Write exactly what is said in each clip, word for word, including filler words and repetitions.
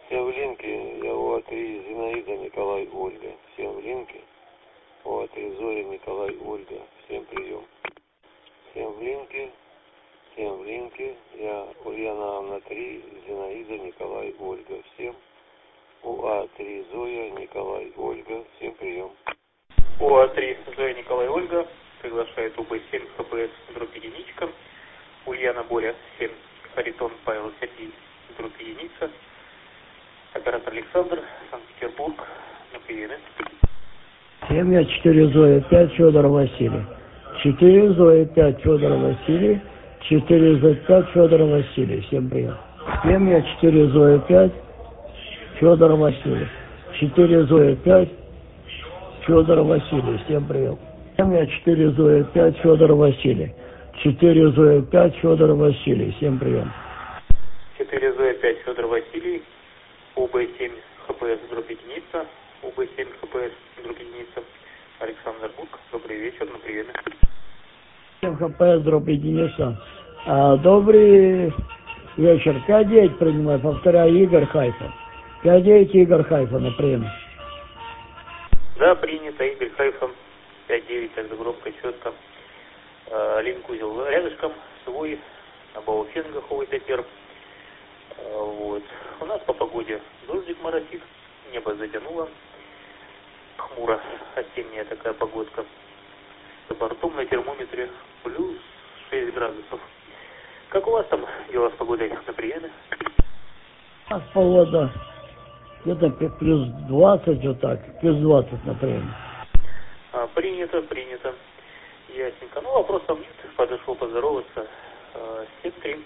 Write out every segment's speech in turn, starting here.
Всем в линке, я о три Зинаида, Николай, Ольга. Всем в линке, о три Зоя, Николай, Ольга. Всем прием. Всем в линке, всем в линке, я Ульяна Анна три, Зинаида, Николай, Ольга. Всем УА три Зоя, Николай, Ольга. Всем прием. УА три Зоя, Николай, Ольга. Приглашает УБ семь ХПС дробь единичка. Ульяна Боря семь, Харитон Павел Сергей дробь единица. Оператор Александр, Санкт-Петербург, на приеме. семь, я четыре Зоя пять, Федор Василий. четыре Зоя пять, Федор Василий. четыре Зоя пять, Федор Василий. Всем прием. семь, я четыре Зоя пять, Федор Василий. четыре Зоя пять, Федор Василий. Всем прием. семь, я четыре Зоя пять, Федор Василий. четыре Зоя пять, Федор Василий. Всем прием. четыре Зоя пять, Федор Василий. УБ семь ХПС дробь единица. УБ семь ХПС дробь единица. Александр Бук, добрый вечер, на приеме. семь ХПС дробь единица. А, добрый вечер. пять девять принимаю, повторяю, Игорь Хайфа. пять девять Игорь Хайфа на приеме. Да, принято, Игорь Хайфа. пять девять, так громко, четко. А, линк узел рядышком, свой, на Бауфенгах, Овой-Топер. Вот. У нас по погоде дождик моросит, небо затянуло, хмуро, осенняя такая погодка. За бортом на термометре плюс шесть градусов. Как у вас там дела с погодой на приеме? У нас погода где-то плюс двадцать, вот так, плюс двадцать на приеме. А, принято, принято. Ясненько. Ну, вопросов нет, подошел поздороваться. семь три.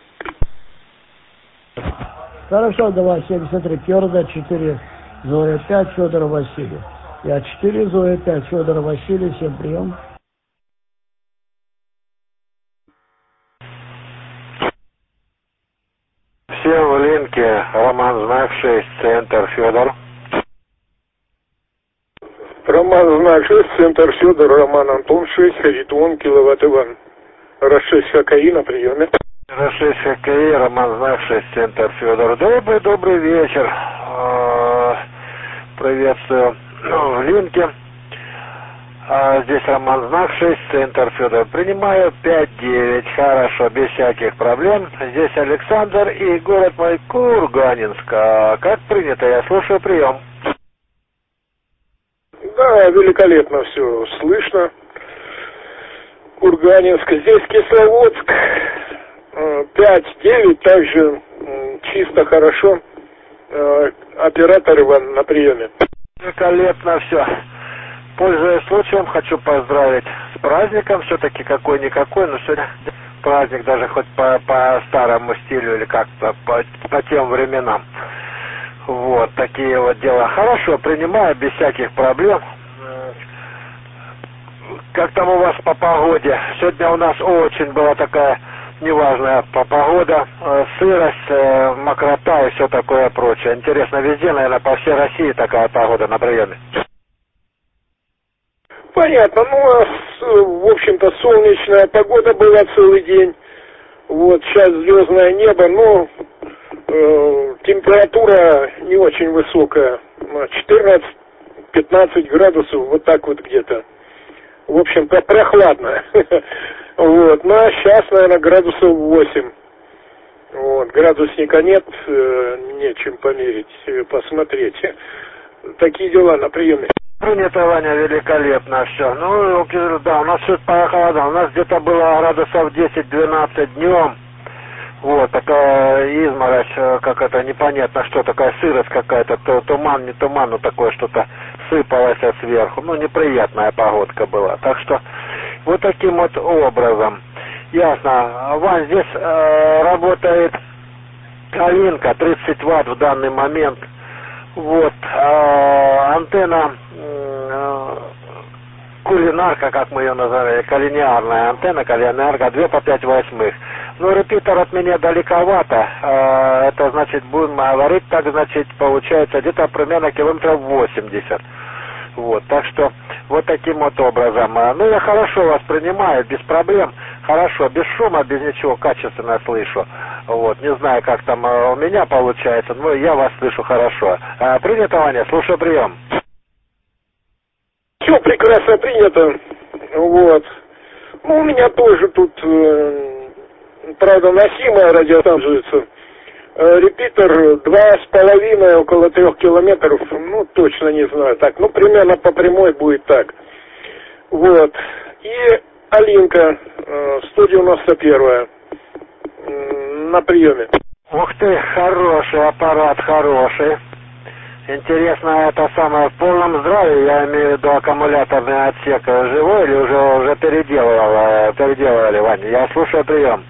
Хорошо, давай, семьдесят три, Керда, четыре Зоя пять, Федор Василий. Я четыре Зоя пять, Федор Василий, всем прием. Всем в линке, Роман Знак шесть, центр Федор. Роман Знак шесть, центр Федор, Роман Антон шесть, Харитон, киловатт Иван. Раз шесть ХКИ на приеме. Раз шесть ХКИ, Роман Знак шесть, центр Федор. Добрый, добрый вечер. Приветствую в линке. Здесь Роман Знак шесть, центр Федор. Принимаю пять девять, хорошо, без всяких проблем. Здесь Александр и город мой Курганинск. Как принято, я слушаю прием. Да, великолепно все слышно. Курганинск, здесь Кисловодск. пять девять, также чисто хорошо. Оператор Иван на приеме. Великолепно все. Пользуясь случаем, хочу поздравить с праздником. Все-таки какой-никакой, но сегодня праздник даже хоть по, по старому стилю или как-то по, по тем временам. Вот, такие вот дела. Хорошо, принимаю без всяких проблем. Как там у вас по погоде? Сегодня у нас очень была такая неважная погода, сырость, мокрота и все такое прочее. Интересно, везде, наверное, по всей России такая погода на приеме. Понятно, ну, у нас, в общем-то, солнечная погода была целый день. Вот, сейчас звездное небо, но э, температура не очень высокая, четырнадцать-пятнадцать градусов, вот так вот где-то. В общем-то, прохладно. Вот, ну, а сейчас, наверное, градусов восемь. Вот, градусника нет, э, нечем померить, посмотреть. Такие дела на приеме. Принято, Ваня, великолепно все. Ну, да, у нас все похолодало. У нас где-то было градусов десять-двенадцать днем. Вот, такая изморозь, как это, непонятно что, такая сырость какая-то, то туман, не туман, но такое что-то сыпалось сверху. Ну, неприятная погодка была. Так что, вот таким вот образом. Ясно. Вань, здесь э, работает Калинка, тридцать ватт в данный момент. Вот, э, антенна э, кулинарка, как мы ее называли, коллинеарная антенна, коллинарка, два по пять восьмых. Ну, репитер от меня далековато, э, это значит, будем говорить, так, значит, получается где-то примерно километров восемьдесят. Вот, так что, вот таким вот образом. Ну, я хорошо вас принимаю, без проблем, хорошо, без шума, без ничего, качественно слышу. Вот, не знаю, как там у меня получается, но я вас слышу хорошо. А, принято, Ваня, слушаю, прием. Все прекрасно принято. Вот. Ну, у меня тоже тут, э, правда, носимая радиостанция. Э, репитер два с половиной, около трех километров, ну, точно не знаю. Так, ну, примерно по прямой будет так. Вот. И Алинка, э, сто девяносто первая, э, на приеме. Ух ты, хороший аппарат, хороший. Интересно, это самое в полном здравии, я имею в виду аккумуляторный отсек, живой или уже, уже переделывал, переделывали, Ваня? Я слушаю, прием.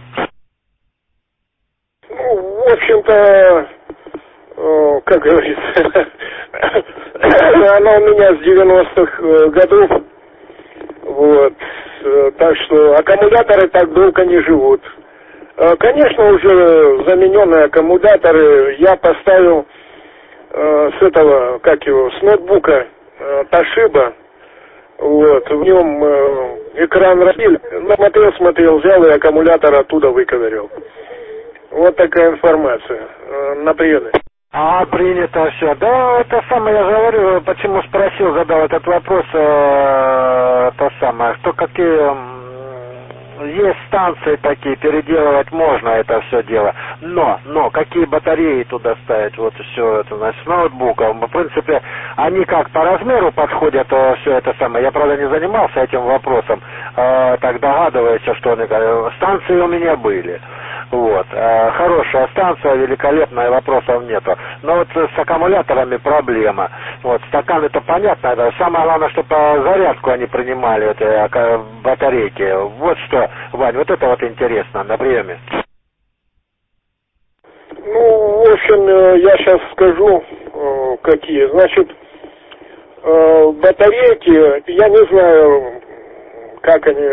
Ну, в общем-то, э, как говорится, она у меня с девяностых годов, вот, так что аккумуляторы так долго не живут. Конечно, уже замененные аккумуляторы я поставил с этого, как его, с ноутбука Toshiba, вот, в нем экран разбил, смотрел, смотрел, взял и аккумулятор оттуда выковырял. Вот такая информация на приеме. А, принято все. Да, это самое, я говорю, почему спросил, задал этот вопрос, э, то самое, что какие... Есть станции такие, переделывать можно это все дело. Но, но, какие батареи туда ставить, вот все это, значит, с ноутбуком. В принципе, они как по размеру подходят, все это самое. Я, правда, не занимался этим вопросом, э, так догадываюсь, что они, станции у меня были. Вот. Э, хорошая станция, великолепная, вопросов нету. Но вот с аккумуляторами проблема. Вот, стаканы-то понятно, это самое главное, чтобы зарядку они принимали, это батарейки. Вот что, Вань, вот это вот интересно на приеме. Ну, в общем, я сейчас скажу, какие. Значит, батарейки, я не знаю, как они,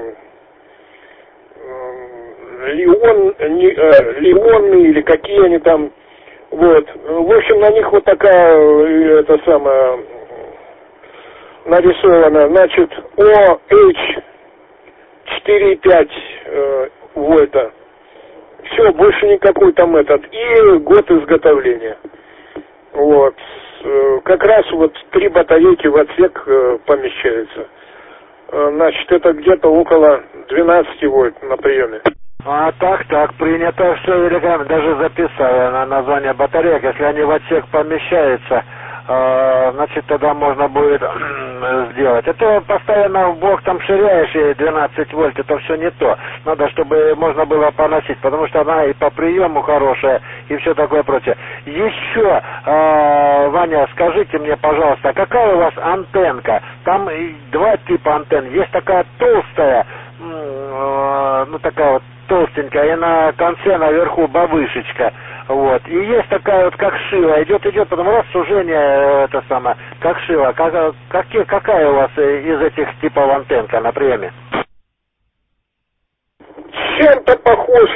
лион, не, лионные или какие они там. Вот. В общем, на них вот такая, это самое, нарисована, значит, о эйч четыре и пять э, вольта. Все, больше никакой там этот. И год изготовления. Вот. Э, как раз вот три батарейки в отсек э, помещаются. Э, значит, это где-то около двенадцати вольт на приеме. А так, так, принято все великолепно. Даже записал на название батареек. Если они в отсек помещаются, э, значит, тогда можно будет сделать. Это постоянно в бок там ширяешь, и двенадцать вольт, это все не то. Надо, чтобы можно было поносить, потому что она и по приему хорошая, и все такое прочее. Еще, э, Ваня, скажите мне, пожалуйста, какая у вас антенка? Там два типа антенн. Есть такая толстая, э, ну такая вот, толстенькая, и на конце наверху бабышечка, вот, и есть такая вот, как шила, идет, идет, потом раз сужение, это самое, как шила, как, какие, какая у вас из этих типов антенка на приеме? Чем-то похож,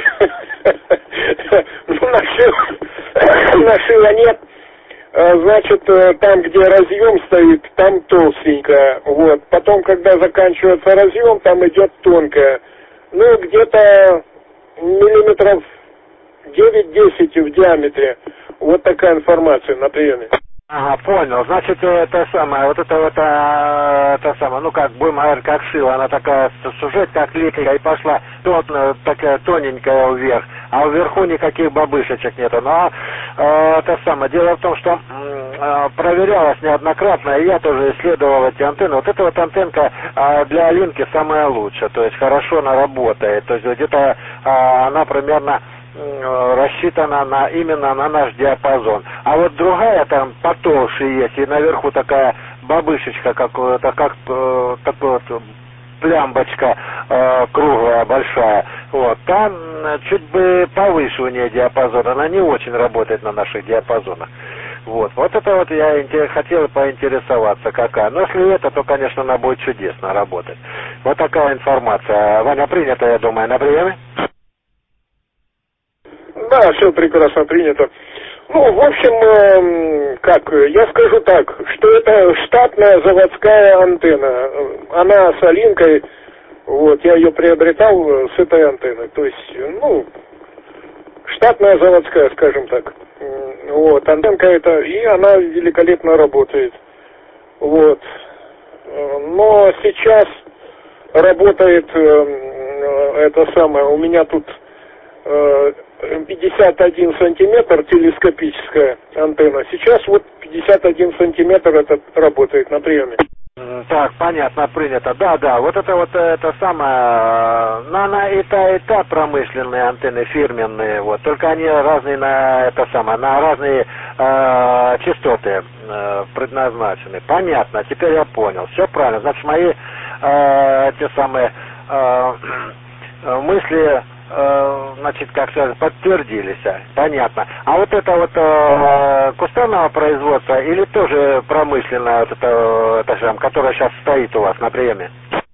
на шило, на шило нет, значит, там, где разъем стоит, там толстенькая, вот, потом, когда заканчивается разъем, там идет тонкая. Ну, где-то миллиметров девять-десять в диаметре. Вот такая информация на приеме. Ага, понял. Значит, это самое, вот это вот, а, это самое, ну как, будем говорить, как шила, она такая сужать, как литка, и пошла тон, такая тоненькая вверх, а вверху никаких бабышечек нету. Но а, это самое, дело в том, что а, проверялось неоднократно, и я тоже исследовал эти антенны. Вот эта вот антенка а, для Алинки самая лучшая, то есть хорошо она работает, то есть где-то а, она примерно рассчитана на именно на наш диапазон. А вот другая там потолще есть, и наверху такая бабышечка, как, это, как э, такой вот плямбочка э, круглая, большая. Вот, там чуть бы повыше у нее диапазон, она не очень работает на наших диапазонах. Вот, вот это вот я хотел поинтересоваться, какая. Но если это, то, конечно, она будет чудесно работать. Вот такая информация. Ваня, принято, я думаю, на приеме? Да, все прекрасно принято. Ну, в общем, э, как, я скажу так, что это штатная заводская антенна. Она с Алинкой, вот, я ее приобретал с этой антенной. То есть, ну, штатная заводская, скажем так. Вот, антенка эта, и она великолепно работает. Вот. Но сейчас работает э, это самое, у меня тут э, пятьдесят один сантиметр телескопическая антенна. Сейчас вот пятьдесят один сантиметр это работает на приеме. Так, понятно, принято. Да, да, вот это вот это самое, на, на и та, и та промышленные антенны, фирменные, вот, только они разные на это самое, на разные э, частоты э, предназначены. Понятно, теперь я понял, все правильно. Значит, мои э, те самые э, мысли, э, значит, как сказать, подтвердились. Понятно. А вот это вот э, кустарного производства или тоже промышленное, вот это, это же, которое сейчас стоит у вас на приеме?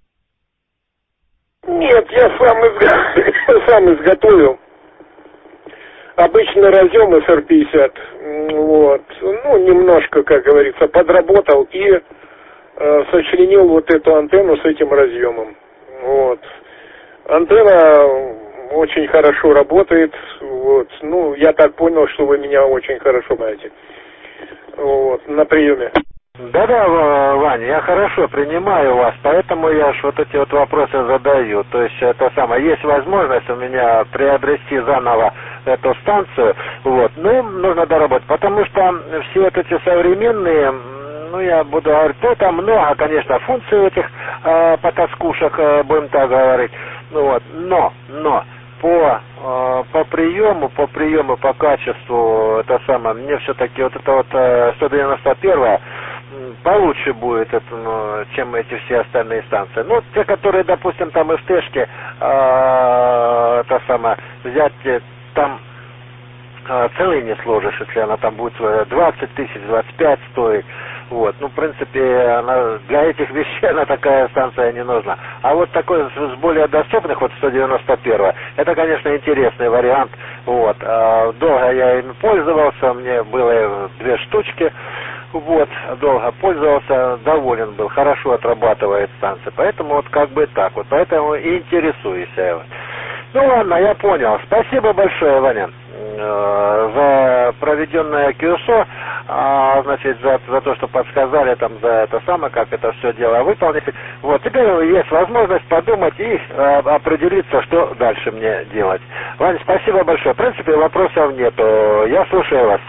Нет, я сам, изго... сам изготовил. Обычный разъем эс эр пятьдесят. Вот. Ну, немножко, как говорится, подработал и э, сочленил вот эту антенну с этим разъемом. Вот. Антенна очень хорошо работает. Вот. Ну, я так понял, что вы меня очень хорошо знаете. Вот, на приеме. Да-да, Ваня, я хорошо принимаю вас, поэтому я ж вот эти вот вопросы задаю. То есть это самое, есть возможность у меня приобрести заново эту станцию, вот, ну, нужно доработать, потому что все вот эти современные, ну, я буду говорить, то там много, конечно, функций этих э, потаскушек, э, будем так говорить, ну, вот, но, но, по, э, по приему, по приему, по качеству, это самое, мне все-таки вот это вот э, сто девяносто первая получше будет, это, ну, чем эти все остальные станции. Ну, те, которые, допустим, там и в Тэшке, э, это самое, взять, там э, целый не сложишь, если она там будет двадцать тысяч, двадцать пять стоит. Вот, ну, в принципе, она, для этих вещей она такая станция не нужна. А вот такой с более доступных, вот сто девяносто первая, это, конечно, интересный вариант. Вот, э, долго я им пользовался, мне было две штучки. Вот, долго пользовался, доволен был, хорошо отрабатывает станция. Поэтому вот как бы так вот, поэтому и интересуюсь я. Ну ладно, я понял. Спасибо большое, Ваня, э, за проведенное КЮСО, э, значит, за, за то, что подсказали там, за это самое, как это все дело выполнить. Вот, теперь есть возможность подумать и э, определиться, что дальше мне делать. Ваня, спасибо большое. В принципе, вопросов нету. Я слушаю вас.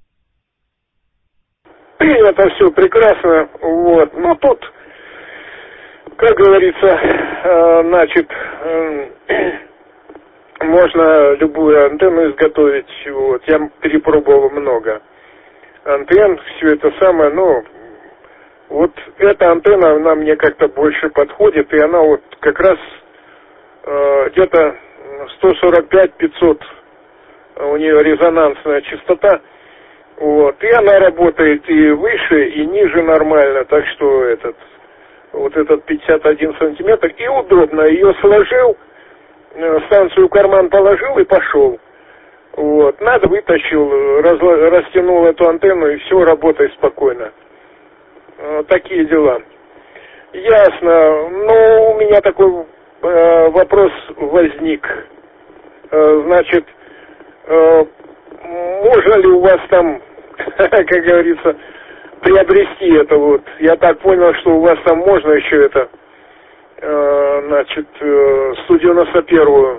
Это все прекрасно, вот, но тут, как говорится, э, значит, э, можно любую антенну изготовить, вот, я перепробовал много антенн, все это самое, но вот эта антенна, она мне как-то больше подходит, и она вот как раз э, где-то сто сорок пять - пятьсот, у нее резонансная частота. Вот, и она работает и выше, и ниже нормально, так что этот, вот этот пятьдесят один сантиметр, и удобно, ее сложил, станцию в карман положил и пошел. Вот, надо, вытащил, разла, растянул эту антенну, и все, работай спокойно. Вот такие дела. Ясно, но у меня такой э, вопрос возник. Э, значит, э, можно ли у вас там, как говорится, приобрести это вот? Я так понял, что у вас там можно еще это, э, значит, э, сто девяносто первую,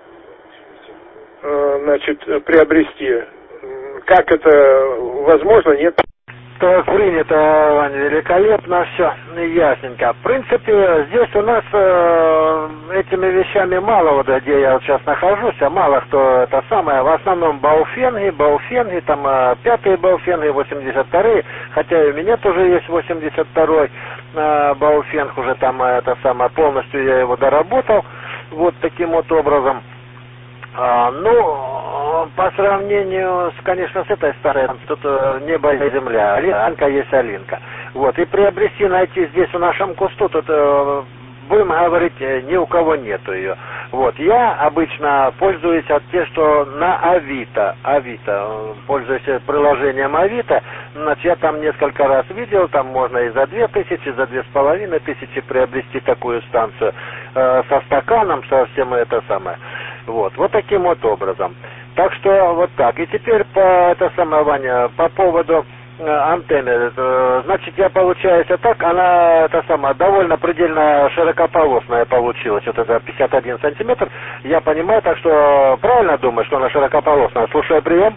э, значит, приобрести. Как это возможно, нет? Так, принято, Ваня, великолепно, все ясненько. В принципе, здесь у нас э, этими вещами мало, вот где я вот сейчас нахожусь, а мало кто это самое, в основном бауфенги, бауфенги, там э, пятые бауфенги, восемьдесят вторые, хотя и у меня тоже есть восемьдесят второй э, бауфенг, уже там э, это самое, полностью я его доработал, вот таким вот образом. А, ну, по сравнению, с, конечно, с этой старой, тут небо и земля, Алинка есть Алинка. Вот, и приобрести, найти здесь в нашем кусту, тут, будем говорить, ни у кого нету ее. Вот, я обычно пользуюсь от тех, что на Авито, Авито, пользуюсь приложением Авито, значит, я там несколько раз видел, там можно и за две тысячи, за две с половиной тысячи приобрести такую станцию, э, со стаканом, со всем это самое. Вот, вот таким вот образом. Так что вот так. И теперь по, это самое, Ваня, по поводу антенны. Значит, я, получается, так, она, это самое, довольно предельно широкополосная получилась, вот это пятьдесят один сантиметр. Я понимаю, так что правильно думаю, что она широкополосная. Слушаю, прием.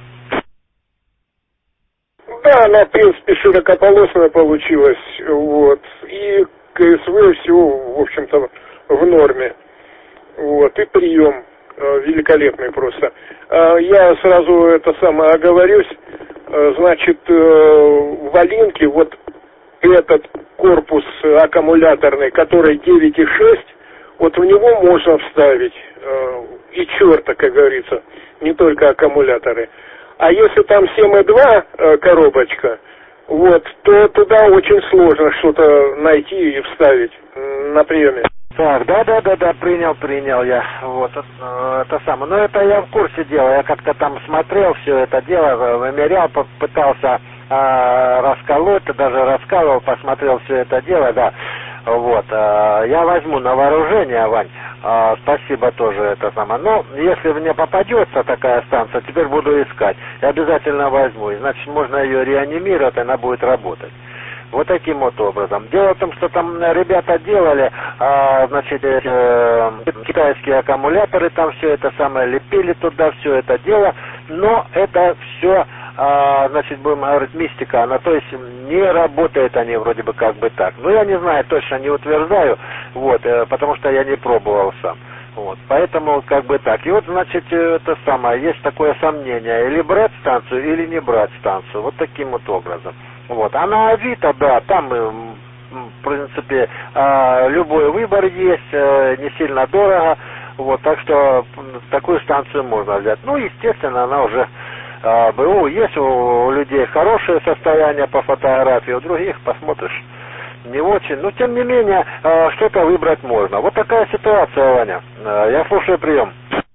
Да, она, в принципе, широкополосная получилась, вот, и КСВ все, в общем-то, в норме, вот, и прием э, великолепный просто. Э, я сразу это самое оговорюсь, э, значит, э, в Алинке вот этот корпус аккумуляторный, который девять и шесть, вот в него можно вставить, э, и черта, как говорится, не только аккумуляторы. А если там семь и два э, коробочка, вот, то туда очень сложно что-то найти и вставить э, на приеме. Так, да, да, да, да, принял, принял я. Вот, э, это самое. Но это я в курсе дела. Я как-то там смотрел все это дело, вымерял, пытался э, расколоть, даже раскалывал, посмотрел все это дело, да. Вот, э, я возьму на вооружение, Вань. Э, спасибо тоже это самое. Но если мне попадется такая станция, теперь буду искать. Я обязательно возьму. И значит, можно ее реанимировать, она будет работать. Вот таким вот образом. Дело в том, что там ребята делали, а, значит, э, китайские аккумуляторы, там все это самое, лепили туда все это дело, но это все, а, значит, будем говорить, мистика, она, то есть, не работает они вроде бы как бы так. Но я не знаю, точно не утверждаю, вот, э, потому что я не пробовал сам. Вот, поэтому как бы так. И вот, значит, это самое, есть такое сомнение, или брать станцию, или не брать станцию, вот таким вот образом. Вот. А на Авито, да, там, в принципе, любой выбор есть, не сильно дорого, вот, так что такую станцию можно взять. Ну, естественно, она уже, БУ, есть у людей хорошее состояние по фотографии, у других посмотришь не очень, но тем не менее, что-то выбрать можно. Вот такая ситуация, Ваня. Я слушаю, прием.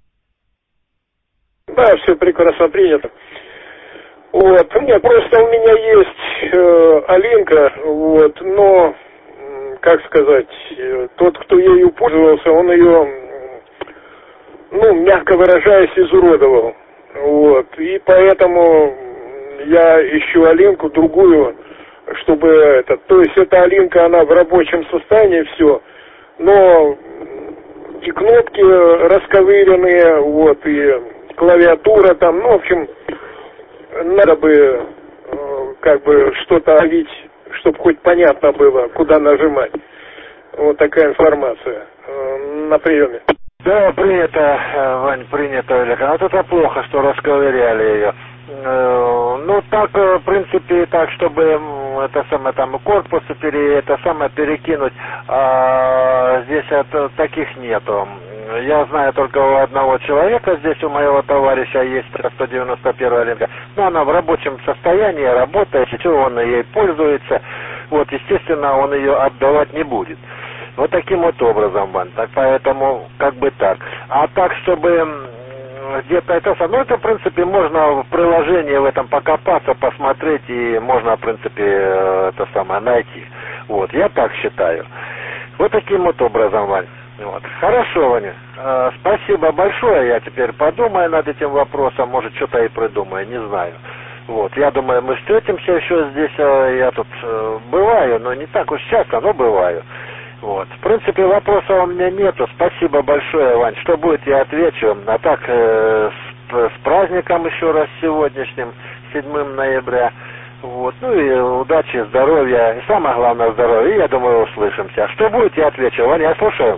Да, все прекрасно принято. Вот, нет, просто у меня есть э, Алинка, вот, но, как сказать, э, тот, кто ею пользовался, он ее, ну, мягко выражаясь, изуродовал, вот, и поэтому я ищу Алинку другую, чтобы это, то есть эта Алинка, она в рабочем состоянии, все, но и кнопки расковыренные, вот, и клавиатура там, ну, в общем, надо бы э, как бы что-то ловить, чтобы хоть понятно было, куда нажимать. Вот такая информация э, на приеме. Да, принято, Вань, принято, Олег. А вот это плохо, что расковыряли ее. Э, ну, так, в принципе, так, чтобы это самое, там, корпус пере, это самое перекинуть, а здесь это, таких нету. Я знаю только у одного человека, здесь у моего товарища есть сто девяносто первая Алинка, но она в рабочем состоянии, работает, все, он ей пользуется, вот, естественно, он ее отдавать не будет. Вот таким вот образом, Вань, так, поэтому, как бы так. А так, чтобы где-то это, ну, это, в принципе, можно в приложении в этом покопаться, посмотреть, и можно, в принципе, это самое, найти. Вот, я так считаю. Вот таким вот образом, Вань. Вот. Хорошо, Ваня. Э, спасибо большое. Я теперь подумаю над этим вопросом. Может, что-то и придумаю. Не знаю. Вот. Я думаю, мы встретимся еще здесь. Э, я тут э, бываю, но не так уж часто, но бываю. Вот. В принципе, вопросов у меня нету. Спасибо большое, Вань. Что будет, я отвечу. А так, э, с, с праздником еще раз сегодняшним, седьмым ноября. Вот, ну и удачи, здоровья. И самое главное, здоровья. И я думаю, услышимся. Что будет, я отвечу. Ваня, я слушаю.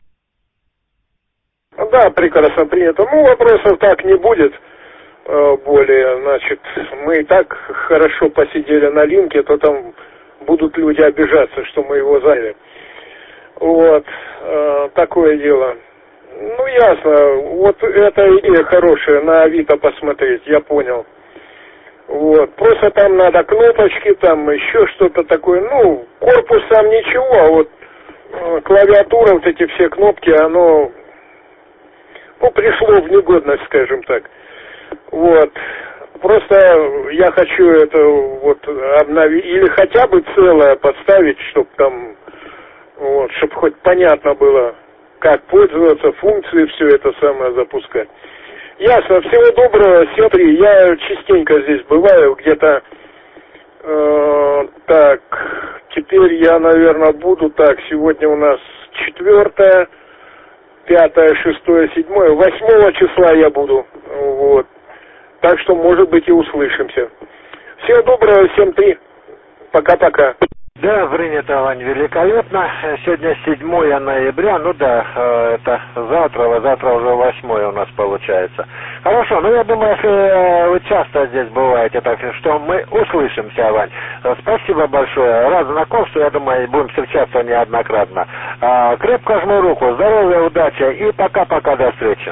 Да, прекрасно принято. Ну, вопросов так не будет э, более, значит, мы и так хорошо посидели на Линке, то там будут люди обижаться, что мы его заняли. Вот, э, такое дело. Ну, ясно, вот эта идея хорошая, на Авито посмотреть, я понял. Вот, просто там надо кнопочки, там еще что-то такое, ну, корпус сам ничего, а вот э, клавиатура, вот эти все кнопки, оно... Ну, пришло в негодность, скажем так. Вот. Просто я хочу это вот обновить, или хотя бы целое подставить, чтобы там, вот, чтобы хоть понятно было, как пользоваться, функции, все это самое запускать. Ясно. Всего доброго, Сетри. Я частенько здесь бываю, где-то... Э, так, теперь я, наверное, буду... Так, сегодня у нас четвертое, пятое, шестое, седьмое. Восьмого числа я буду. Вот. Так что, может быть, и услышимся. Всего доброго, всем три. Пока-пока. Да, принято, Вань, великолепно. Сегодня седьмое ноября, ну да, это завтра, завтра уже восьмое у нас получается. Хорошо, ну я думаю, если вы часто здесь бываете, так что мы услышимся, Вань. Спасибо большое. Рад знакомству, я думаю, будем встречаться неоднократно. Крепко жму руку, здоровья, удачи и пока-пока, до встречи.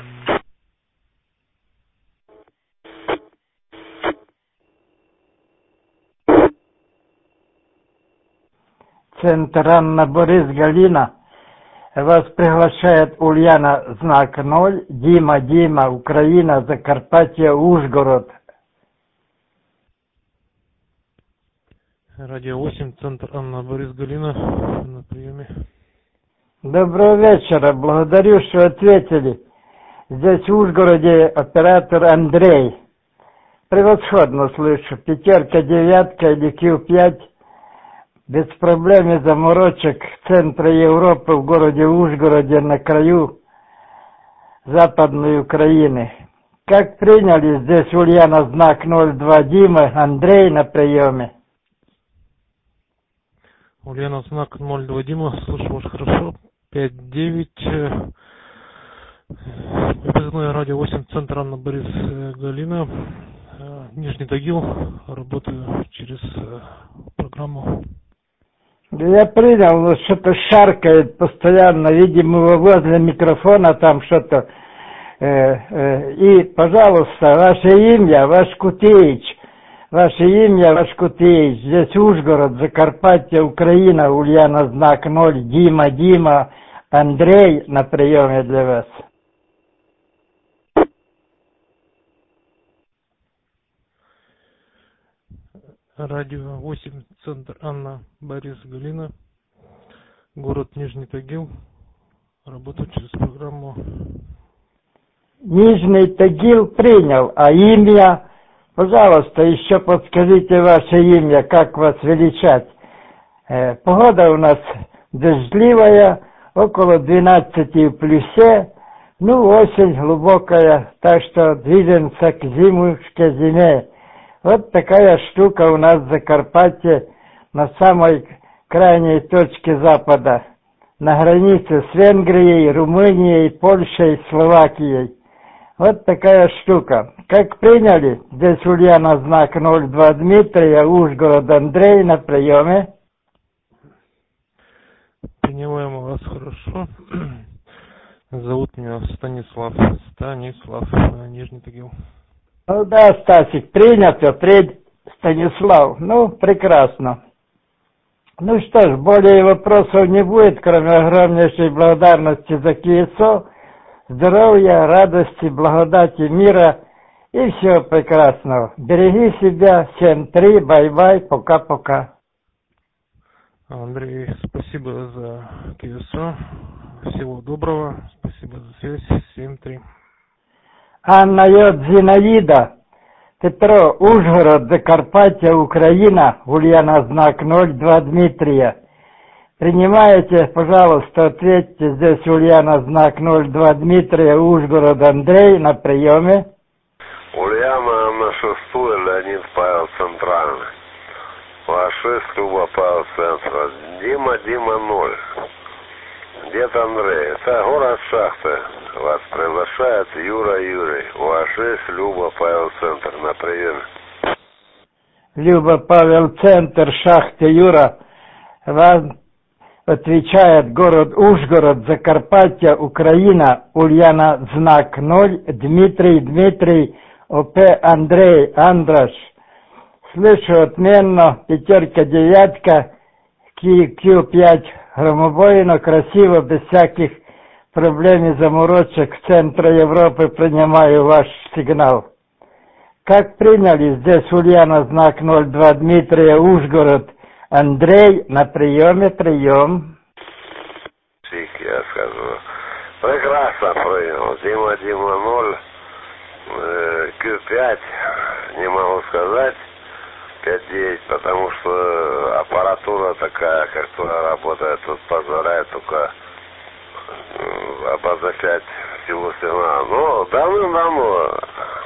Центр Анна Борис Галина. Вас приглашает Ульяна, знак ноль. Дима, Дима, Украина, Закарпатье, Ужгород. Радио восемь, центр Анна Борис Галина на приеме. Доброго вечера, благодарю, что ответили. Здесь в Ужгороде оператор Андрей. Превосходно слышу. Пятерка, девятка или Q пять. Без проблем и заморочек центра Европы в городе Ужгороде на краю Западной Украины. Как приняли здесь Ульяна, знак ноль два, Дима, Андрей на приеме. Ульяна, знак ноль два, Дима, слышу вас хорошо. пять девять. Позывное радио восемь, центр Анна Борис Галина. Нижний Тагил. Работаю через программу. Я принял, но что-то шаркает постоянно, видимо, возле микрофона там что-то. Э, э, и, пожалуйста, ваше имя, ваш Кутеич, ваше имя, ваш Кутеич, здесь Ужгород, Закарпатье, Украина, Ульяна, знак ноль, Дима, Дима, Андрей на приеме для вас. Радио восемь, центр Анна Борис Галина, город Нижний Тагил. Работаю через программу. Нижний Тагил принял, а имя, пожалуйста, еще подскажите ваше имя, как вас величать. Э, погода у нас дождливая, около двенадцати в плюсе, ну осень глубокая, так что движемся к зимушке, зиме. Вот такая штука у нас в Закарпатье, на самой крайней точке Запада, на границе с Венгрией, Румынией, Польшей, Словакией. Вот такая штука. Как приняли, здесь Ульяна, знак ноль два, Дмитрия, Ужгород, Андрей на приеме. Принимаем вас хорошо. Зовут меня Станислав. Станислав, Нижний Тагил. Ну да, Стасик, принято, пред Станислав. Ну, прекрасно. Ну что ж, более вопросов не будет, кроме огромнейшей благодарности за КИЭСО, здоровья, радости, благодати, мира и всего прекрасного. Береги себя, всем три, бай-бай, пока-пока. Андрей, спасибо за КИЭСО, всего доброго, спасибо за связь, семь три. Анна Йод, Зинаида, Петро, Ужгород, Закарпатье, Украина, Ульяна, знак ноль два, Дмитрия. Принимаете, пожалуйста, ответьте, здесь Ульяна, знак ноль два, Дмитрия, Ужгород, Андрей на приеме. Ульяна на шестую, Леонид Павел, Центральный. Фашист, Люба Павел, Центр. Дима, Дима, ноль. Дед Андрей, это город Шахты. Вас приглашает Юра Юрий. Фашист, Люба Павел, Центр на приеме. Люба Павел, Центр, Шахты, Юра. Вам отвечает город Ужгород, Закарпатье, Украина, Ульяна, знак ноль, Дмитрий, Дмитрий, ОП Андрей, Андраш. Слышу отменно, пятерка, девятка, Q пять, громобойно, красиво, без всяких проблем и заморочек. С центра Европы принимаю ваш сигнал. Как приняли, здесь Ульяна, знак ноль два, Дмитрия, Ужгород, Андрей на приеме, прием. Псих, я скажу. Прекрасно принял. Дима, Дима, ноль. кью пять, не могу сказать, пять девять, потому что аппаратура такая, которая работает, тут позволяет только обозначать всего сигнала. Но давным-давно,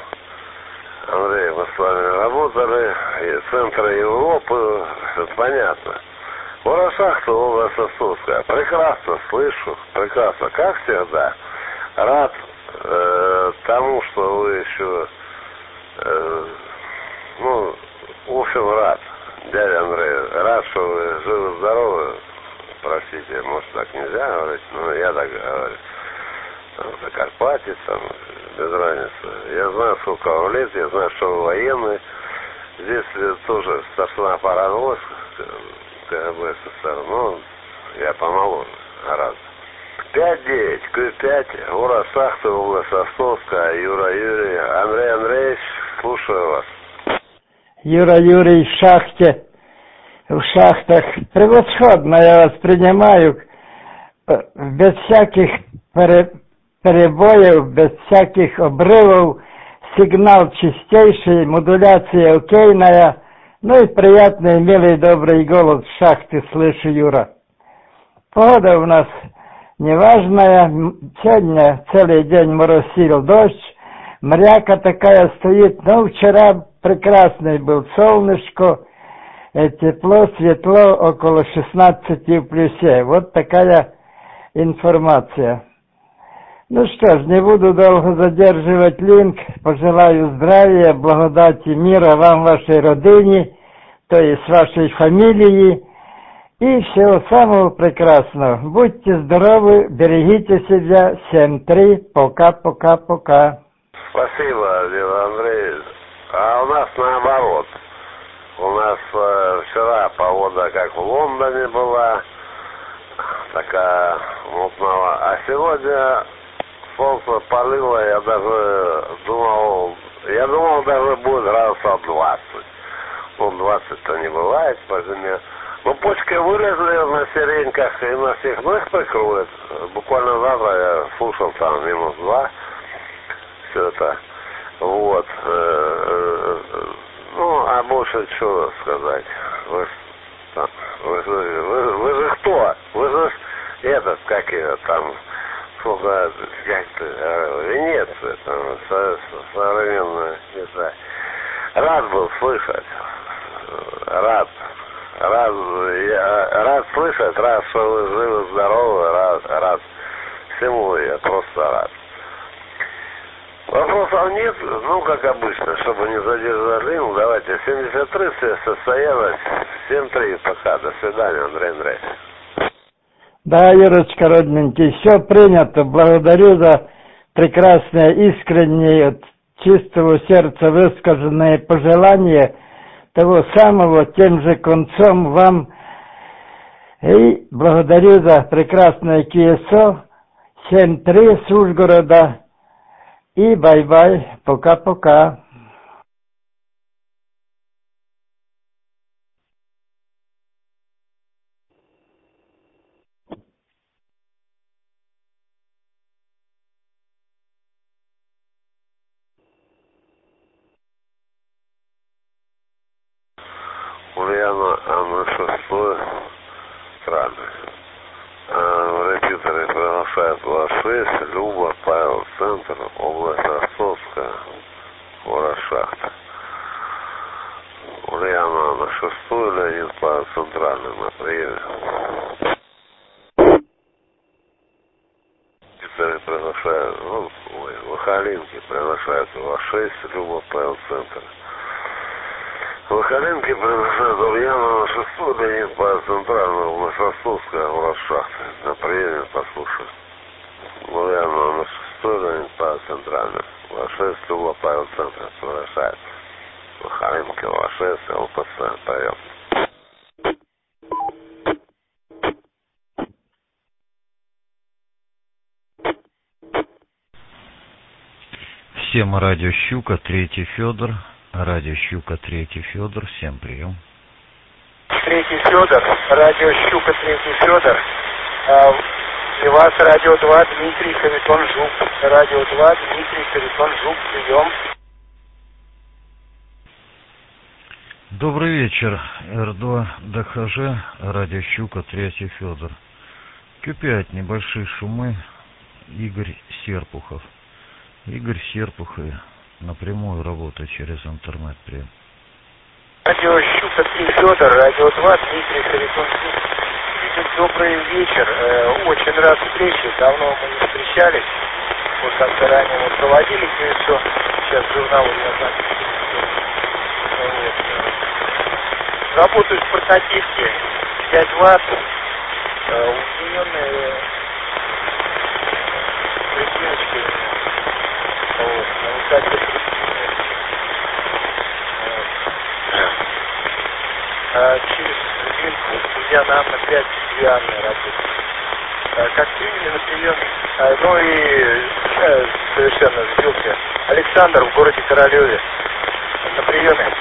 Андрей, мы с вами работали, и центры Европы, это понятно. Ворошахта, область Ростовская. Прекрасно слышу, прекрасно, как всегда. Рад э, тому, что вы еще, э, ну, в общем, рад, дядя Андрей, рад, что вы живы-здоровы. Простите, может, так нельзя говорить, но я так говорю. Там, Закарпатье, там, без разницы. Я знаю, сколько вам лет, я знаю, что вы военный. Здесь тоже старшина паровоз, КГБ СССР, но я помоложе, раз. пять девять, кью пять, город Шахта, область Ростовская, Юра Юрий. Андрей Андреевич, слушаю вас. Юра Юрий в шахте, в шахтах. Превосходно я вас принимаю, без всяких пере, перебоев, без всяких обрывов. Сигнал чистейший, модуляция окейная. Ну и приятный, милый, добрый голос в шахте слышу, Юра. Погода у нас неважная. Сегодня целый день моросил дождь. Мряка такая стоит. Ну, вчера прекрасный был солнышко. Тепло, светло, около шестнадцати в плюсе. Вот такая информация. Ну что ж, не буду долго задерживать линк. Пожелаю здравия, благодати, мира вам, вашей родине, то есть вашей фамилии. И всего самого прекрасного. Будьте здоровы, берегите себя. семь три. Пока, пока, пока. Спасибо, Дила Андрей. А у нас наоборот. У нас э, вчера погода как в Лондоне была, такая мутного. А сегодня солнце палило, я даже думал, я думал, даже будет градусов двадцать. Ну, двадцать-то не бывает по зиме. Но почки вылезли на сиреньках и на всех, ну их прикроет. Буквально завтра я слушал там минус два. Все это. Вот. Ну, а больше что сказать? Вы, вы, вы, вы, вы же кто? Вы же этот, как я там, сколько, как-то, Венеция, там, со, современная, не знаю. Рад был слышать. Рад. Рад, я, рад слышать, рад, что вы живы, здоровы, рад, рад всему, я просто рад. Вопросов нет, ну, как обычно, чтобы не задерживать длину, давайте, семьдесят три, все состоялось, семь три, пока, до свидания, Андрей Андреевич. Да, Юрочка, родненький, все принято, благодарю за прекрасное, искреннее, от чистого сердца высказанное пожелание того самого, тем же концом вам, и благодарю за прекрасное КСО, семь три с Ужгорода. И бай-бай, пока-пока. Ульяна, Анна шестое, странно. А, репетиторы приглашают вас шесть, Люба, Павел, Центр, область Ростовская, город Шахта. Ульяна на шестую, Леонид Павел, Центральный, на приеме. Репетиторы приглашают, ну, ой, Вахалинки приглашают вас шесть, Люба, Павел, Центр. Вахалинки приглашают Ульяна на шестую, Леонид Павел, Центральный, область Ростовская, город Шахта. На приеме послушай. Ульяна на шестую, Леонид Павел, Центральный. Вашесть, Люба, Павел, Центр. Приглашает. Вахалинки, Вашесть, ЛПЦ. Поем. Всем радио Щука, третий Федор. Радио Щука, третий Федор. Всем прием. Третий Федор. Радио Щука, третий Федор. А, После вас радио два, Дмитрий, Харитон Жук. Радио два, Дмитрий, Харитон Жук, прием. Добрый вечер, эр два дэ ха жэ, радио Щука, третий Федор. Кипят небольшие шумы. Игорь Серпухов. Игорь Серпухов напрямую работает через интернет. Привет. Радио Щука три Федор, радио два, Дмитрий, Харитон Жук. Добрый вечер. Э, очень рад встрече. Давно мы не встречались. Вот как-то ранее мы проводили кое-что. Сейчас журнал у меня записи. Вот. Работаю в портативке пять ватт. Э, удлиненные резиночки. Вот. На высоте э, через линку Диана на пять дианная работа. Э, как приняли на прием. Э, ну и э, совершенно сбился. Александр в городе Королеве. На приеме.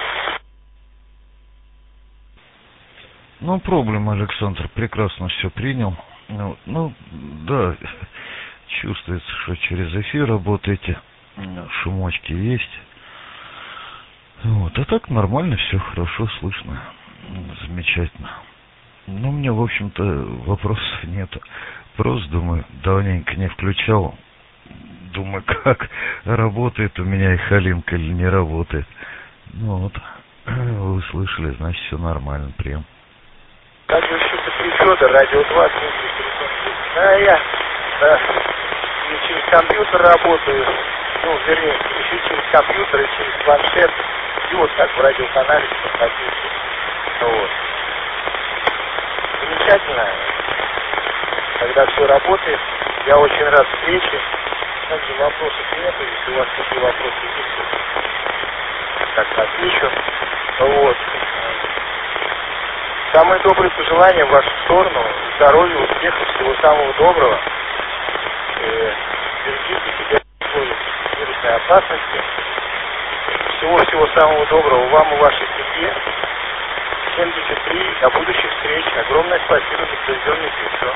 Ну, проблема, Александр, прекрасно все принял. Ну, ну, да, чувствуется, что через эфир работаете, шумочки есть. Вот, а так нормально, все хорошо слышно, замечательно. Ну, мне, в общем-то, вопросов нет. Просто, думаю, давненько не включал. Думаю, как работает у меня и Халинка или не работает. Ну, вот, вы слышали, значит, все нормально, прием. Радио Щука три Федор, радио два, Дмитрий, Харитон. Да, я да, и через компьютер работаю, ну, вернее, еще через компьютер и через планшет, и вот так в радиоканале проходил. Вот. Замечательно, когда все работает, я очень рад встрече, также вопросов нет, если у вас такие вопросы есть, так отвечу. Вот. Самые добрые пожелания в вашу сторону, здоровья, успехов, всего самого доброго. И берегите себя от вирусной опасности. Всего-всего самого доброго вам и вашей семье. семьдесят три, до будущих встреч. Огромное спасибо за проведенный эфир.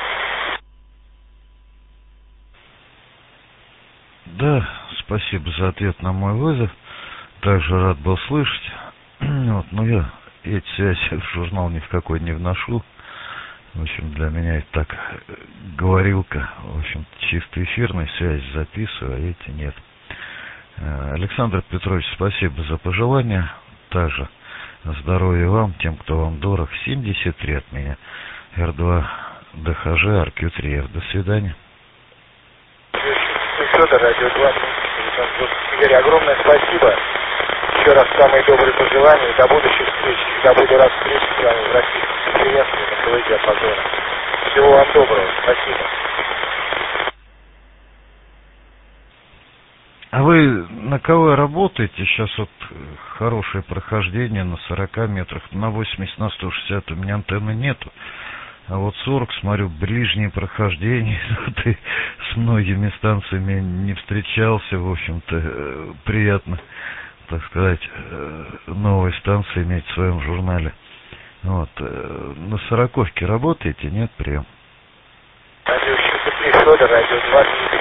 Да, спасибо за ответ на мой вызов. Также рад был слышать. Вот, но я эти связи в журнал ни в какой не вношу. В общем, для меня это так говорилка. В общем, чисто эфирные связи записываю, а эти нет. Александр Петрович, спасибо за пожелания. Также здоровья вам, тем, кто вам дорог. семьдесят три от меня. эр два дэ ха жэ, эр кью три эф. До свидания. Федор, радио два. Игорь, огромное спасибо. Еще раз самые добрые пожелания. До будущих встреч. Всегда буду рад встрече с вами в российском приветствии на ТВ диапазоне. Всего вам доброго. Спасибо. А вы на кого работаете? Сейчас вот хорошее прохождение на сорока метрах, на восемьдесят, на сто шестьдесят. У меня антенны нету. А вот сорок, смотрю, ближние прохождения. Ты с многими станциями не встречался. В общем-то, приятно, так сказать, новые станции иметь в своем журнале. Вот. На сороковке работаете? Нет, прием? Радио Щука три Федор, радио два,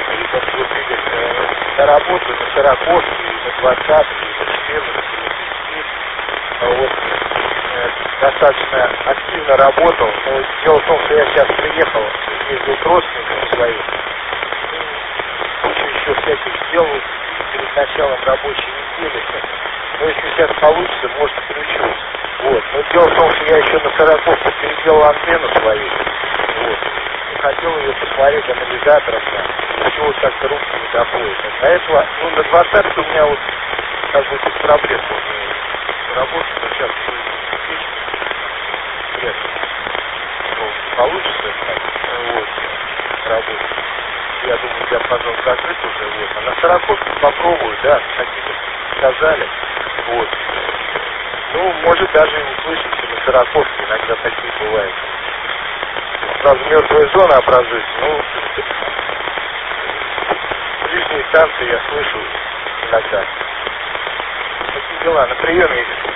на работу, на сороковке, на двадцатке, на четырнадцатке, на десяти. Вот. Достаточно активно работал. Но дело в том, что я сейчас приехал, ездил к родственникам своим. Кучу еще всяких дел перед началом рабочей недели. Но если сейчас получится, может, включусь. Вот. Но дело в том, что я еще на сороковку переделал антенну свою. Вот. И хотел ее посмотреть анализатором, да. Все вот как-то руки не доходят. А этого, ну, на двадцатке у меня вот как бы без проблем можно работать, но сейчас нет. Ну, получится так, вот, работать. Я думаю, диапазон закрыт уже, вот. А на сороковке попробую, да, какие-то сказали. Вот. Ну, может, даже не слышите на сороковке, иногда такие бывают. Правда, мертвая зона образуется, ну, лишние станции я слышу иногда. Такие дела, на приеме идет.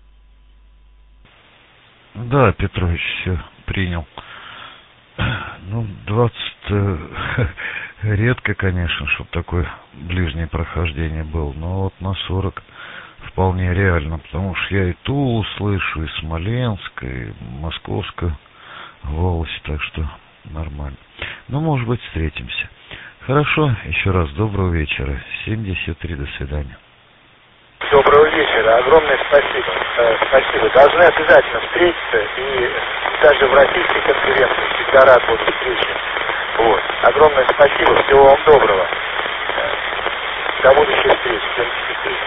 Да, Петрович, все принял. Ну, двадцать редко, конечно, чтобы такое ближнее прохождение было, но вот на сорок вполне реально, потому что я и Тулу слышу, и Смоленск, и Московскую волость, так что нормально. Ну, может быть, встретимся. Хорошо, еще раз доброго вечера. семьдесят три, до свидания. Доброго вечера, огромное спасибо. Э, спасибо. Должны обязательно встретиться, и даже в российской конференции всегда рад буду встрече. Вот. Огромное спасибо, всего вам доброго. Э, до будущих встреч. семьдесят три.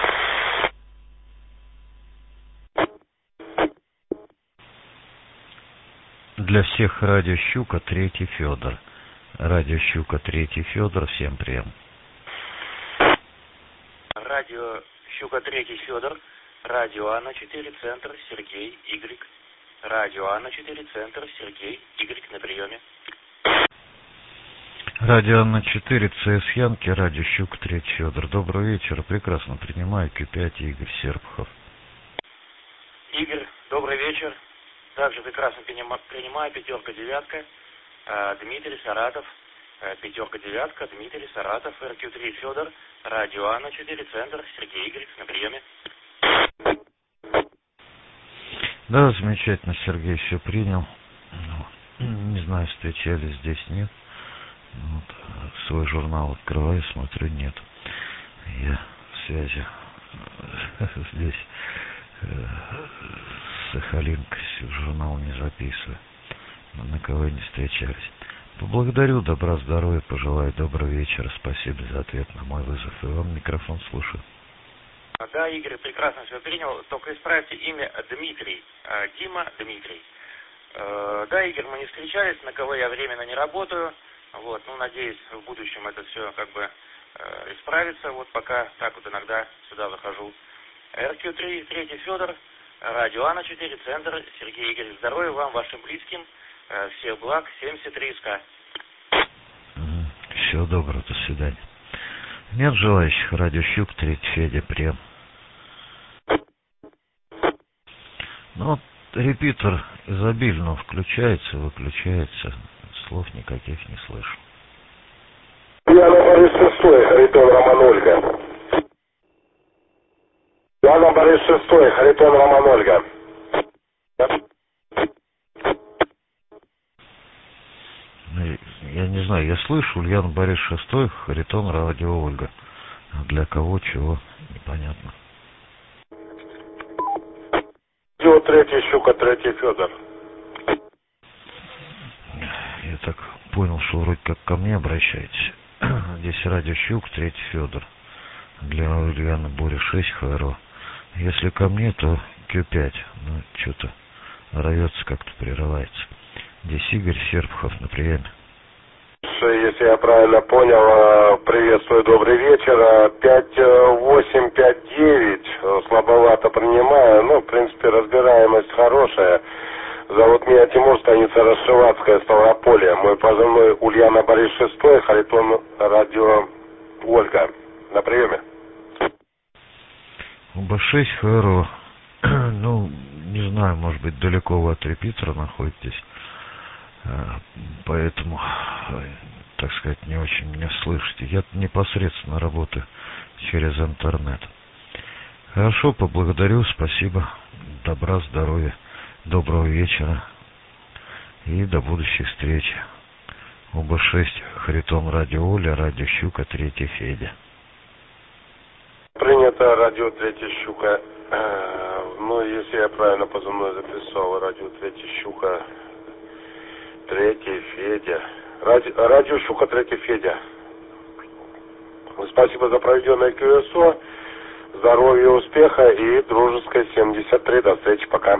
Для всех радио Щука, третий Федор. Радио Щука, третий Федор, всем прием. Радио Щука, третий Федор. Радио Анна четыре, центр, Сергей, Y. Радио Анна четыре, центр, Сергей, Y на приеме. Радио Анна четыре, ЦС Янки, радио Щука, третий Федор. Доброго вечера, прекрасно принимаю, Q пять, Игорь Серпухов. Игорь, добрый вечер. Также прекрасно принимаю, пятерка, девятка, Дмитрий Саратов, пятерка, девятка, Дмитрий Саратов, эр кью три Федор, радио Анна четыре, центр, Сергей, Y на приеме. Да, замечательно, Сергей все принял. Не знаю, встречались здесь, нет. Вот, свой журнал открываю, смотрю, нет. Я в связи здесь с Сахалинкой, журнал не записываю. На кого не встречались. Поблагодарю, добра, здоровья, пожелаю доброго вечера. Спасибо за ответ на мой вызов. И вам микрофон слушаю. Да, Игорь, прекрасно все принял. Только исправьте имя Дмитрий. Дима Дмитрий. Да, Игорь, мы не встречались, на кого я временно не работаю. Вот, ну, надеюсь, в будущем это все как бы исправится. Вот пока так вот иногда сюда захожу. эр кью три, третий Федор, радио Анна четыре, центр, Сергей, Игорь. Здоровья вам, вашим близким. Всех благ, семьдесят три СК. Всего доброго, до свидания. Нет желающих, радио Щук, третий Федя, прием. Ну вот репитер изобильно включается, выключается, слов никаких не слышу. Яна Борис шестой, Харитон Роман Ольга. Яна Борис шестой, Харитон Роман Ольга. Я не знаю, я слышу Ульяна Борис шестой, Харитон, радио Ольга. А для кого, чего, непонятно. Радио третий Щука, третий Федор. Я так понял, что вроде как ко мне обращаетесь. Здесь радио Щук, третий Федор. Для Ульяны Борис шесть, ХРО. Если ко мне, то Q пять. Ну, что-то рвется, как-то прерывается. Здесь Игорь Серпухов на приеме. Если я правильно понял, приветствую, добрый вечер. пять восемь пять девять, слабовато принимаю, но, в принципе, разбираемость хорошая. Зовут меня Тимур, станица Расшиватская, Ставрополье. Мой позывной Ульяна Борис шестой, Харитон, радио Ольга. На приеме. бэ шесть ХРО. Ну, не знаю, может быть, далеко вы от репитера находитесь. Поэтому, так сказать, не очень меня слышите. Я непосредственно работаю через интернет. Хорошо, поблагодарю, спасибо. Добра, здоровья, доброго вечера и до будущих встреч. о бэ шесть, Харитон, радио Оля, радио Щука, третий Федя. Принято, радио третий Щука. Ну, если я правильно позывной записал, радио третий Щука, третий Федя. Ради, радио Щука, третий Федя. Спасибо за проведенное ку эс о. Здоровья, успеха и дружеской семьдесят три. До встречи, пока.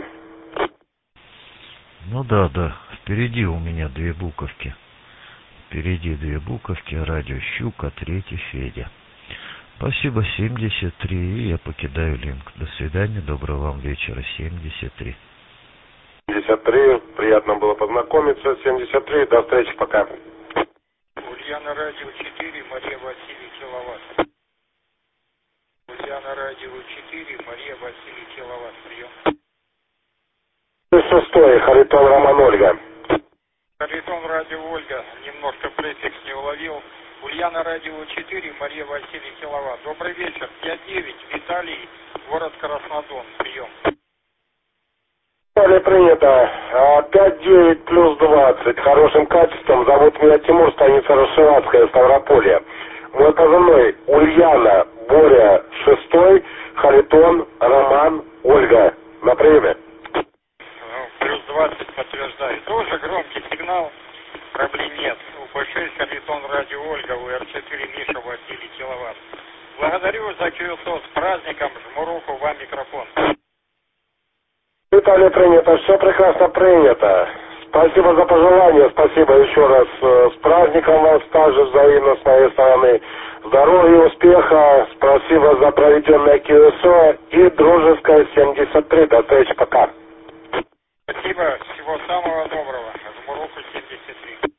Ну да, да. Впереди у меня две буковки. Впереди две буковки. Радио Щука, третий Федя. Спасибо, семьдесят три. И я покидаю линк. До свидания. Доброго вам вечера. семьдесят три. семьдесят три. Приятно было познакомиться. семьдесят три. До встречи. Пока. Ульяна, радио четыре, Мария Василий, киловатт. Ульяна, радио четыре, Мария Василий, киловатт. Прием. шестой. Харитон, Роман Ольга. Харитон. Харитон радио Ольга. Немножко префикс не уловил. Ульяна радио четыре, Мария Василий киловатт. Добрый вечер. пять девять, Виталий, город Краснодон. Прием. Далее принято. пять девять плюс двадцать. Хорошим качеством. Зовут меня Тимур, станица Расшиватская, Ставрополье. Мой позывной Ульяна, Боря, шестой, Харитон, Роман, Ольга. На приеме. Плюс двадцать подтверждаю. Тоже громкий сигнал. Проблем нет. У шесть, Харитон радио Ольга, У Р четыре, Миша Василий киловатт. Благодарю за КЮСО. С праздником. Жму руку, вам микрофон. Виталий, принято. Все прекрасно принято. Спасибо за пожелания. Спасибо еще раз. С праздником вас также взаимно с моей стороны. Здоровья, успеха. Спасибо за проведенное КЮСО и дружеское семьдесят три. До встречи. Пока. Спасибо. Всего самого доброго. Жму руку семьдесят три.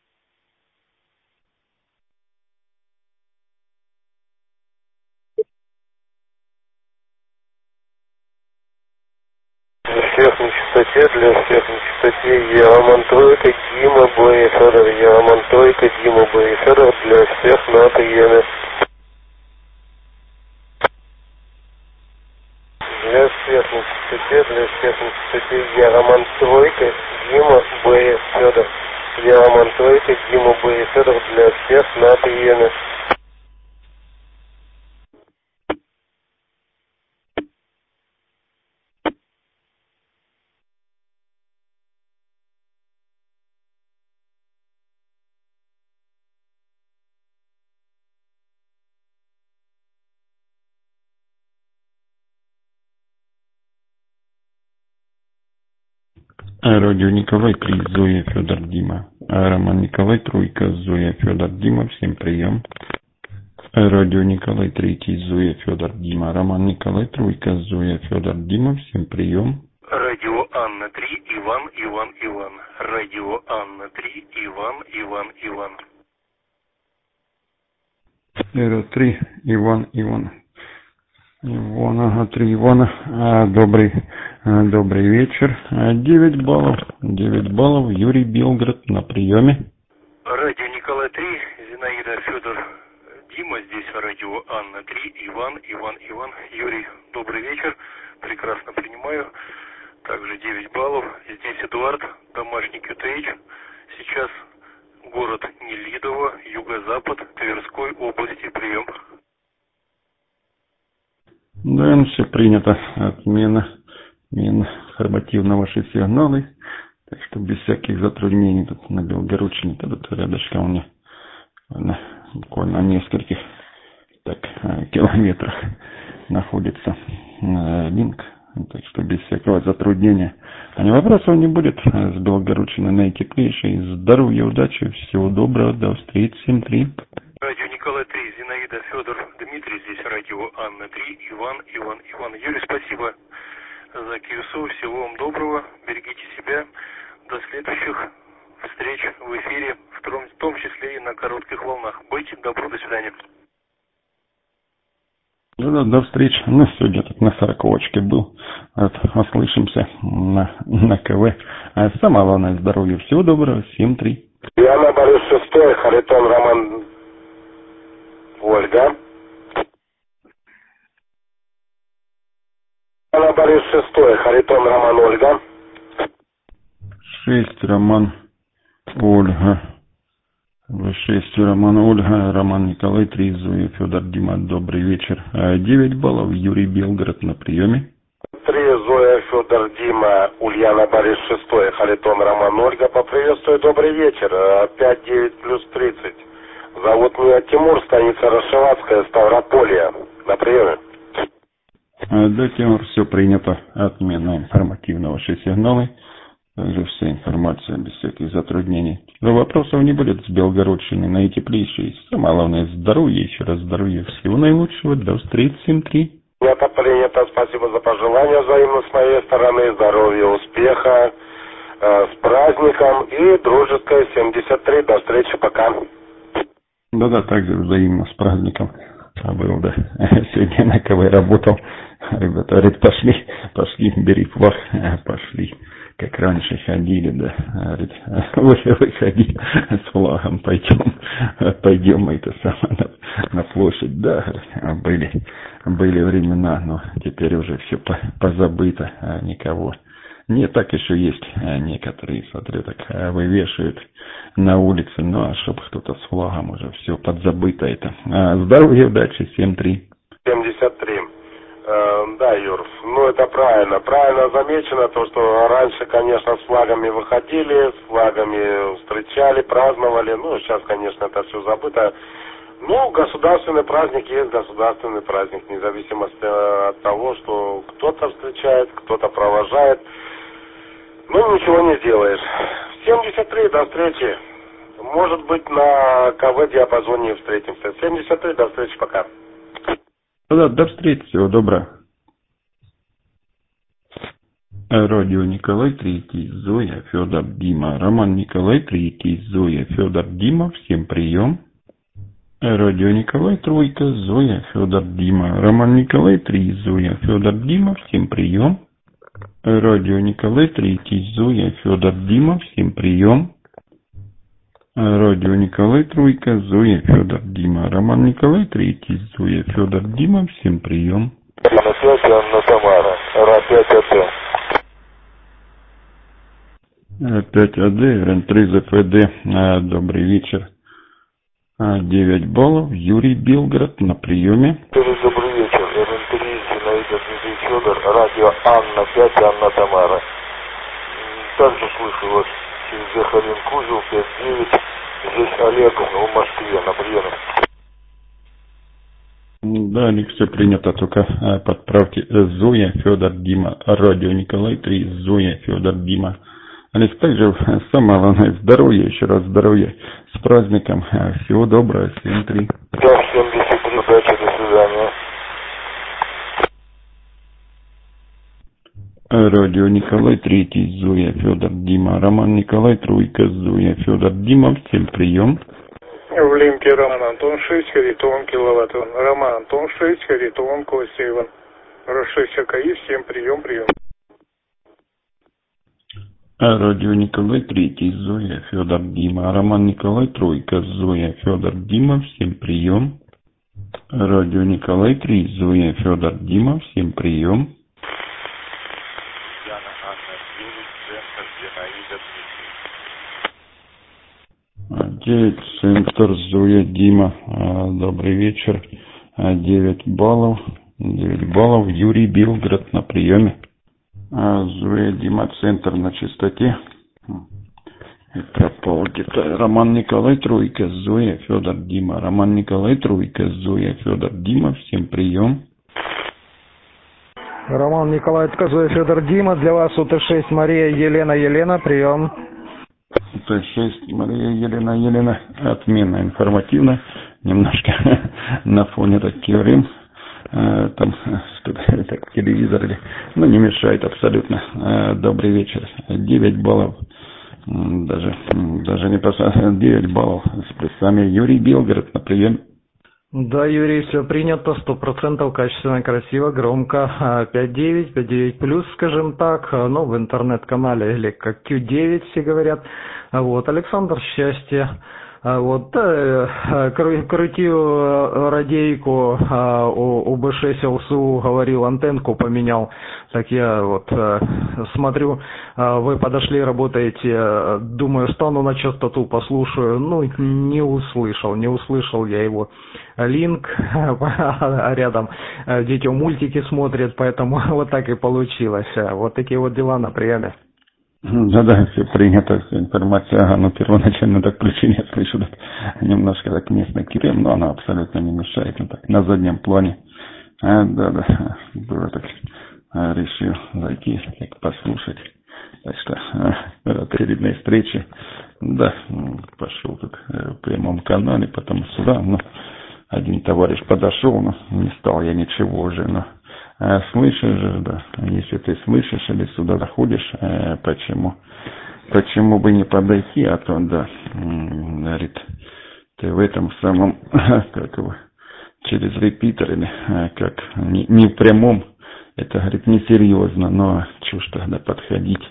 Всех на частоте, для всех на частоте Яроман Тройка, Дима, Боря, Федор, Яроман Тройка, Дима, Боря, Федор, для всех на приеме. Для всех на частоте, для всех на частоте Яроман Тройка, Дима, Боря, Федор, Яроман Тройка, Дима, Боря, Федор, для всех на приеме. Радио Николай три, Зоя, Федор, Дима. Роман Николай, Тройка, Зоя, Федор, Дима. Всем прием. Радио Николай третий, Зоя, Федор, Дима. Роман Николай, Тройка, Зоя, Федор, Дима. Всем прием. Радио Анна три, Иван, Иван, Иван. Радио Анна три, Иван, Иван, Иван. Эра три, Иван, Иван. Иван, ага, три Ивана. А, добрый, а, добрый вечер. А, девять баллов. девять баллов. Юрий, Белгород, на приеме. Радио Николай три, Зинаида, Федор, Дима. Здесь радио Анна три, Иван, Иван, Иван. Юрий, добрый вечер. Прекрасно принимаю. Также девять баллов. Здесь Эдуард, домашний Q T H. Сейчас город Нелидово, юго-запад Тверской области. Прием. Да, все принято. Отмена. Отмена. Информативно ваши сигналы. Так что без всяких затруднений тут на Белгородчине, тут рядышком у меня на, буквально на нескольких так, километрах находится линк. Так что без всякого затруднения. А не вопросов не будет. С Белгородчины наитеплейшей. Здоровья, удачи, всего доброго. До встречи. семь три. Радио Николай три, Зинаида, Федор, Дмитрий. Здесь радио Анна три, Иван, Иван, Иван. Юрий, спасибо за КЮСО. Всего вам доброго. Берегите себя. До следующих встреч в эфире, в том, в том числе и на коротких волнах. Будьте добры, до свидания. Да, да, до встречи. Ну, сегодня тут на сороковочке был. Вот, услышимся на, на КВ. А самое главное, здоровья. Всего доброго. семь три. Яна Борис шестой, Харитон Роман Ольга. Яна Борис шестой, Харитон Роман Ольга. шесть Роман Ольга. шесть Роман Ольга, Роман Николай, три Зоя, Федор, Дима. Добрый вечер. девять баллов. Юрий, Белгород, на приеме. три Зоя, Федор, Дима, Ульяна Борис шестой, Харитон Роман Ольга. Поприветствую, добрый вечер. пять девять плюс тридцать. Зовут меня Тимур, станица Расшиватская, Ставрополье. На приеме. Да, Тимур, все принято. Отмена информативно ваши сигналы. Также вся информация без всяких затруднений. Но вопросов не будет с Белгородчины наитеплейшей. Самое главное, здоровья, еще раз здоровья. Всего наилучшего. До встречи. семь три. Это принято. Спасибо за пожелания взаимно с моей стороны. Здоровья, успеха. Э, с праздником. И дружеское семьдесят три. До встречи. Пока. Да-да, также взаимно с праздником. Был, да. Сегодня на КВ работал. Ребята говорят, пошли, пошли, бери флаг. Пошли. как раньше ходили, да, говорит, вы выходи с флагом, пойдем, пойдем мы это самое на, на площадь, да, были, были времена, но теперь уже все позабыто, никого. Не, так еще есть некоторые, смотрю, так вывешивают на улице, ну, а чтобы кто-то с флагом уже все подзабыто это. Здоровья, удачи, семь три. семьдесят три. Э, да, Юр, ну это правильно. Правильно замечено то, что раньше, конечно, с флагами выходили, с флагами встречали, праздновали. Ну, сейчас, конечно, это все забыто. Ну, государственный праздник есть государственный праздник, вне зависимости от того, что кто-то встречает, кто-то провожает. Ну, ничего не сделаешь. семьдесят три, до встречи. Может быть, на КВ-диапазоне встретимся. семьдесят три, до встречи, пока. Да, до встречи, всего доброго. Радио Николай Третий, Зоя, Федор, Дима. Роман Николай Третий, Зоя, Федор, Дима. Всем прием. Радио Николай Тройка, Зоя, Федор, Дима. Роман Николай Три, Зоя, Федор, Дима. Всем прием. Радио Николай Третий, Зоя, Федор, Дима. Всем прием. Радио Николай Тройка, Зоя, Федор, Дима. Роман Николай Третий, Зоя, Федор, Дима. Всем прием. На связи Анна Тамара. Ра пять АД. пять АД, РН три ЗПД. Добрый вечер. девять баллов. Юрий Белгород на приеме. Добрый вечер. РН три, Зинаида Дмитрий Федор. Радио Анна пять, Анна Тамара. Также слышу вас через Захарин Кузел пять девять. Здесь Олег в Москве на приеме. Да, Олег, все принято, только подправьте. Зоя, Федор, Дима. Радио Николай Три, Зоя, Федор, Дима. Олег, также самое главное здоровья, еще раз здоровья. С праздником. Всего доброго. семь три. Да, семьдесят три, удачи, до свидания. Радио Николай Третий, Зоя, Федор, Дима. Роман Николай Тройка, Зоя, Федор, Дима. Всем прием. В линке Роман Антон шесть, Харитон киловатт. Роман Антон шесть, Харитон Костя Иван. шесть АКИ, всем прием, прием. Радио Николай Третий, Зоя, Федор, Дима. Роман Николай Тройка, Зоя, Федор, Дима. Всем прием. Радио Николай Три, Зоя, Федор, Дима. Всем прием. девять, центр, Зоя, Дима. Добрый вечер. девять баллов. девять баллов. Юрий Белгород на приеме. Зоя, Дима, центр на частоте. Пропал где-то. Роман Николай Тройка, Зоя, Федор, Дима. Роман Николай Тройка, Зоя, Федор, Дима. Всем прием. Роман Николай Тройка, Зоя, Федор, Дима. Для вас УТ шесть, Мария, Елена, Елена. Прием. УТ шесть, Мария, Елена, Елена. Отменно, информативно. Немножко на фоне таким там что-то так телевизор или, ну, не мешает абсолютно. Добрый вечер. девять баллов. Даже, даже не посмотрел. девять баллов с плюсами. Юрий Белгород на прием. Да, Юрий, все принято, сто процентов качественно, красиво, громко. пять девять, пять девять плюс, скажем так, ну, в интернет-канале, или как Q девять все говорят. Вот, Александр, счастье. Вот, крутил радейку, у Б шесть ЛСУ говорил, антенку поменял. Так я вот смотрю, вы подошли, работаете, думаю, стану на частоту, послушаю. Ну, не услышал, не услышал я его линк рядом. Дети мультики смотрят, поэтому вот так и получилось. Вот такие вот дела на приеме. Да-да, все принято, вся информация. Ага, ну, первоначально так включение слышу, так, немножко так местный Кирем, но она абсолютно не мешает, ну, так, на заднем плане. А, да-да, было так, а, решил зайти, так, послушать. Так что, а, передней встречи, да, пошел тут в прямом канале, потом сюда, ну, один товарищ подошел, но не стал я ничего уже, но... А слышишь же, да, если ты слышишь или сюда заходишь, э, почему, почему бы не подойти, а то, да, говорит, ты в этом самом, как его, через репитер или как, не, не в прямом, это, говорит, несерьезно, но чушь тогда подходить,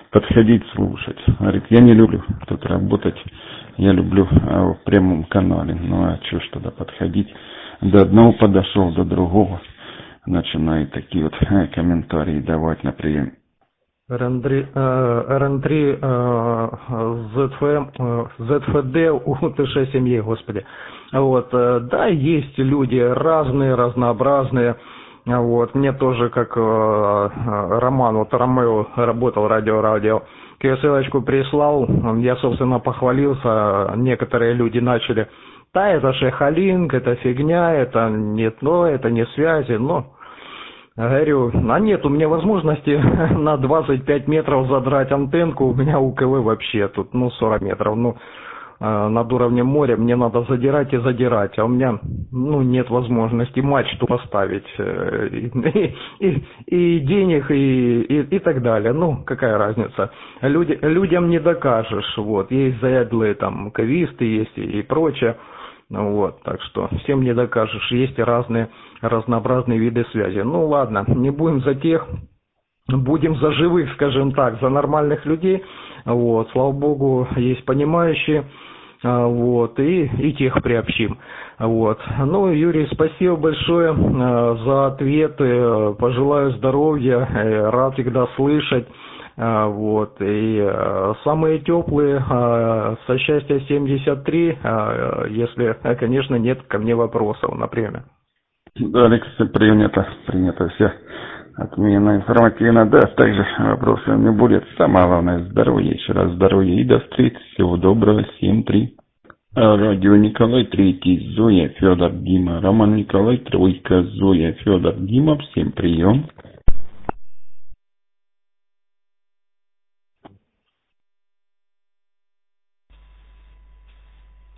подходить, слушать. Говорит, я не люблю тут работать, я люблю в прямом канале. Ну а что ж тогда подходить? До одного подошел, до другого. Начинает такие вот комментарии давать на прием. эр эн три, эр эн три зет эф эм, зет эф ди, у тэ шесть семь е, господи. Вот, да, есть люди разные, разнообразные. Вот, мне тоже, как Роман, вот Ромео работал радио-радио, ссылочку прислал, я, собственно, похвалился, некоторые люди начали, да, это шейхалинк, это фигня, это не то, это не связи, но... Говорю, а нет у меня возможности на двадцать пять метров задрать антенку, у меня УКВ вообще тут, ну, сорок метров, ну, э, над уровнем моря, мне надо задирать и задирать, а у меня, ну, нет возможности мачту поставить, э, и, и, и денег, и, и, и так далее, ну, какая разница, Люди, людям не докажешь, вот, есть заядлые там кависты, есть и, и прочее. Вот, так что всем не докажешь, есть разные разнообразные виды связи. Ну ладно, не будем за тех, будем за живых, скажем так, за нормальных людей. Вот, слава богу, есть понимающие, вот, и, и тех приобщим. Вот. Ну, Юрий, спасибо большое за ответы, пожелаю здоровья, рад всегда слышать. Вот, и самые теплые со счастья семьдесят три, если, конечно, нет ко мне вопросов, например. Да, Алексей, принято, принято все. Отмена информативно, да, также вопросов не будет. Самое главное, здоровье, еще раз здоровья и до встречи. Всего доброго, семь три. Радио Николай Третий, Зоя, Федор, Дима, Роман Николай, Тройка, Зоя, Федор, Дима, всем прием.